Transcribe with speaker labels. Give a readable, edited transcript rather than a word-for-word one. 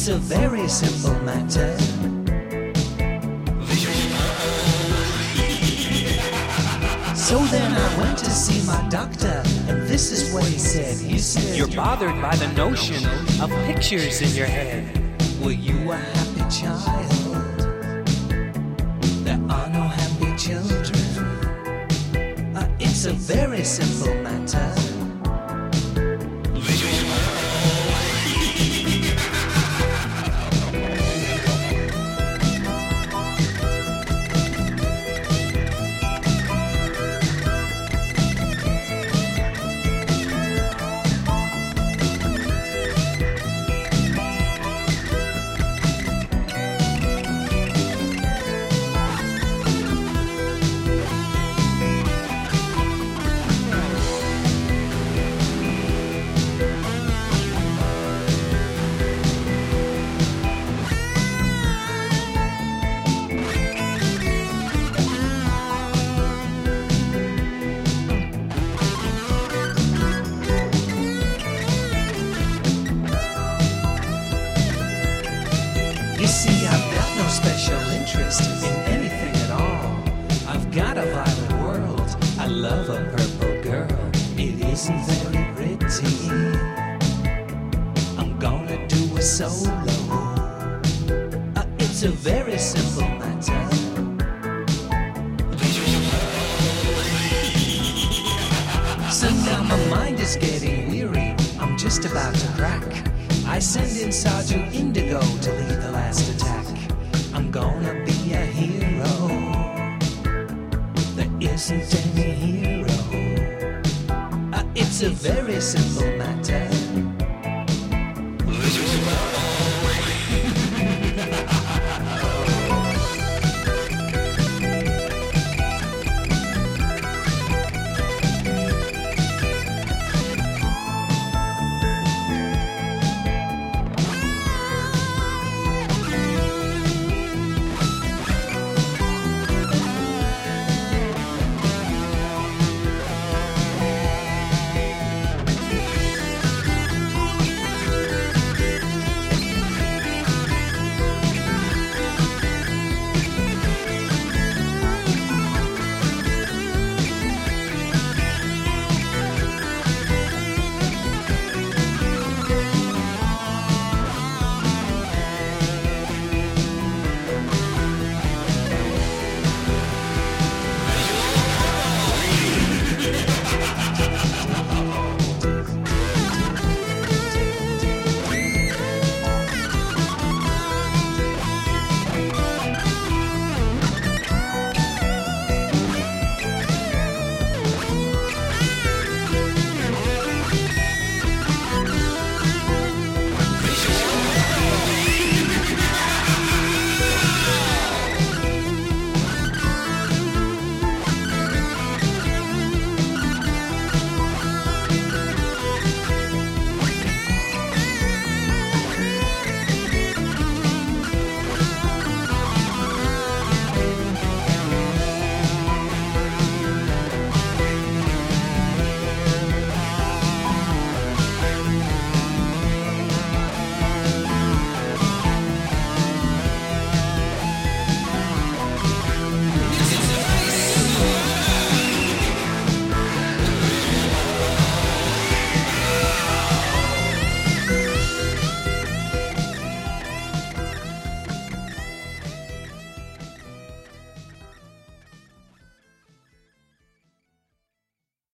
Speaker 1: It's a very simple matter. So then I went to see my doctor, and this is what he said. He said,
Speaker 2: "You're bothered by the notion of pictures in your head.
Speaker 1: were you a happy child? There are no happy children. It's a very simple matter. You see, I've got no special interest in anything at all. I've got a violet world. I love a purple girl. It isn't very pretty. I'm gonna do a solo. It's a very simple matter. So now my mind is getting weary. I'm just about to crack. I send in Sergeant Indigo to lead the last attack. I'm gonna be a hero. There isn't any hero. It's a very simple matter.